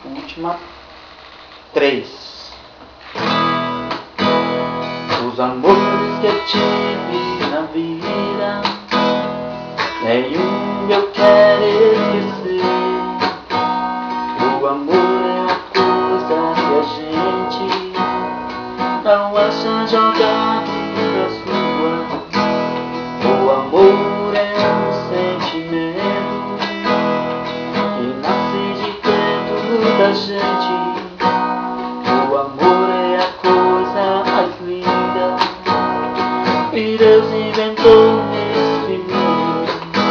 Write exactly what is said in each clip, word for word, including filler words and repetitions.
última, três. Os amores que eu tive na vida, nenhum eu quero esquecer. O amor é uma coisa que a gente não acha jogado pra sua. O amor é um sentimento que nasce de dentro da gente. O amor é a coisa mais linda que Deus inventou nesse mundo.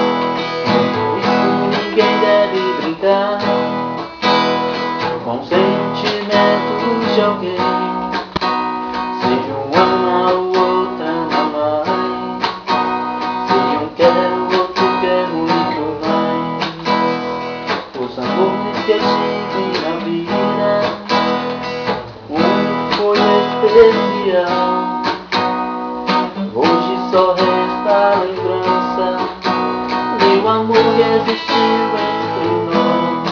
Isso ninguém deve brincar com sentimentos de alguém. Se um ama o outro ama mais, se um quer o outro quer muito mais. Os amores que eu tive na vida, um foi especial. Hoje só resta a lembrança do amor que existiu entre nós.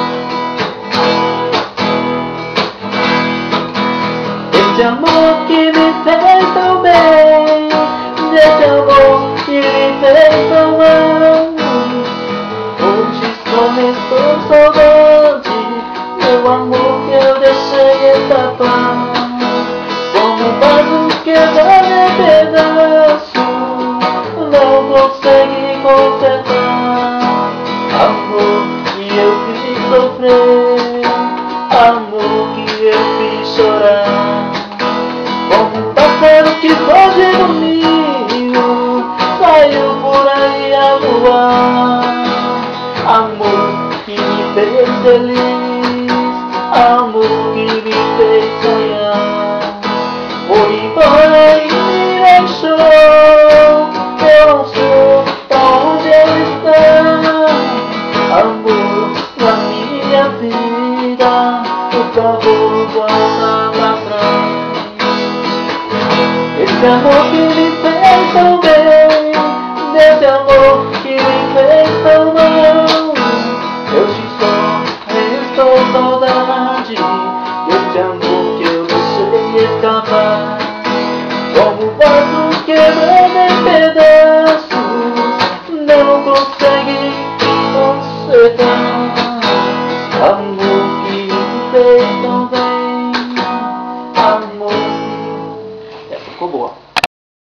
Esse amor que me fez tão bem, esse amor que me fez tão mal, hoje só restou saudade, meu amor que eu deixei escapar. Como um vaso quebrado em pedaço, não consegui consertar. Amor que eu fiz sofrer, amor que eu fiz chorar. Como um pássaro que foge do ninho, saiu por aí a voar. Amor que me fez feliz, amor que me fez sonhar. Foi embora e me deixou, eu não sei onde ele está. Amor na minha vida, por favor volta pra trás. Esse amor que me fez tão bem,